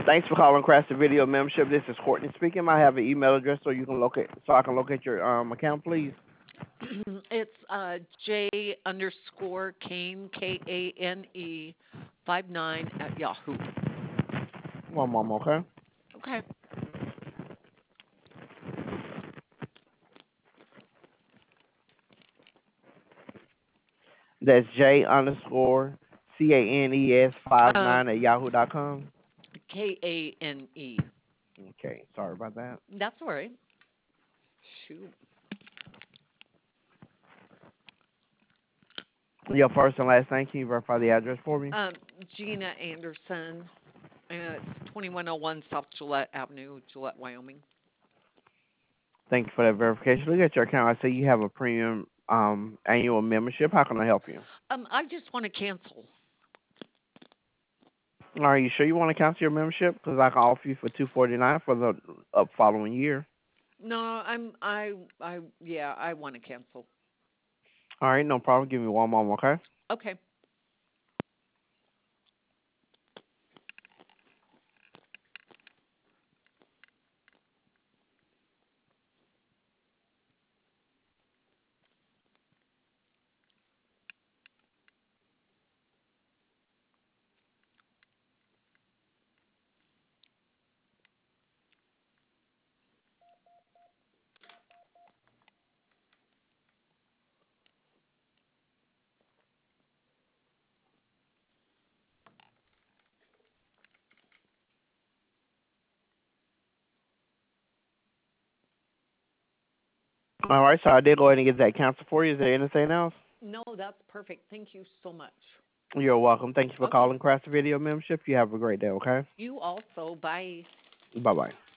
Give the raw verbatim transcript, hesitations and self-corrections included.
Thanks for calling Crafted Video Membership. This is Courtney speaking. I have an email address so you can locate so I can locate your um account, please. It's uh, J underscore Kane, K A N E, five nine at Yahoo. One moment, okay? Okay. That's J underscore C A N E S five Um, nine at yahoo dot com. K A N E. Okay, sorry about that. That's all right. Shoot. Your first and last name, can you verify the address for me? Um, Gina Anderson. And it's twenty-one oh one South Gillette Avenue, Gillette, Wyoming. Thank you for that verification. Look at your account. I see you have a premium um annual membership. How can I help you? Um, I just want to cancel. Are you sure you want to cancel your membership? Because I can offer you for two forty nine for the up following year. No, I'm I I yeah, I want to cancel. All right, no problem. Give me one moment, okay? Okay. All right, so I did go ahead and get that canceled for you. Is there anything else? No, that's perfect. Thank you so much. You're welcome. Thank you for Okay. calling Craft Video Membership. You have a great day, okay? You also. Bye. Bye bye.